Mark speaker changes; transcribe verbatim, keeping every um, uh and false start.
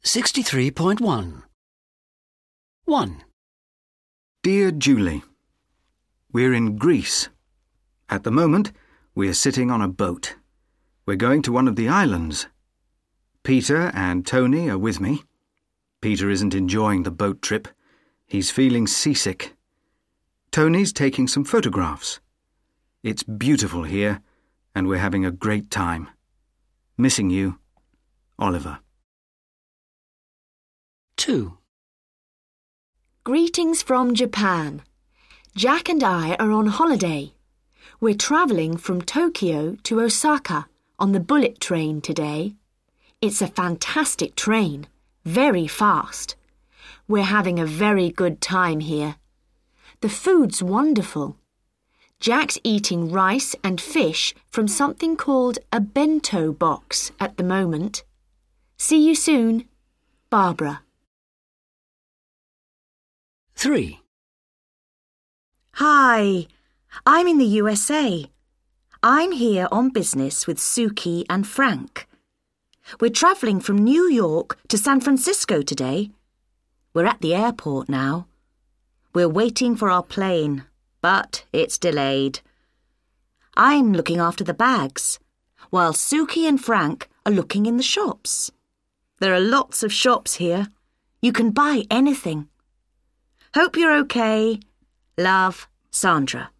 Speaker 1: sixty-three point one. one.
Speaker 2: Dear Julie, we're in Greece. At the moment, we're sitting on a boat. We're going to one of the islands. Peter and Tony are with me. Peter isn't enjoying the boat trip. He's feeling seasick. Tony's taking some photographs. It's beautiful here, and we're having a great time. Missing you, Oliver.
Speaker 1: two.
Speaker 3: Greetings from Japan. Jack and I are on holiday. We're travelling from Tokyo to Osaka on the bullet train today. It's a fantastic train, very fast. We're having a very good time here. The food's wonderful. Jack's eating rice and fish from something called a bento box at the moment. See you soon, Barbara.
Speaker 1: three.
Speaker 4: Hi, I'm in the U S A. I'm here on business with Suki and Frank. We're travelling from New York to San Francisco today. We're at the airport now. We're waiting for our plane, but it's delayed. I'm looking after the bags, while Suki and Frank are looking in the shops. There are lots of shops here. You can buy anything. Hope you're okay. Love, Sandra.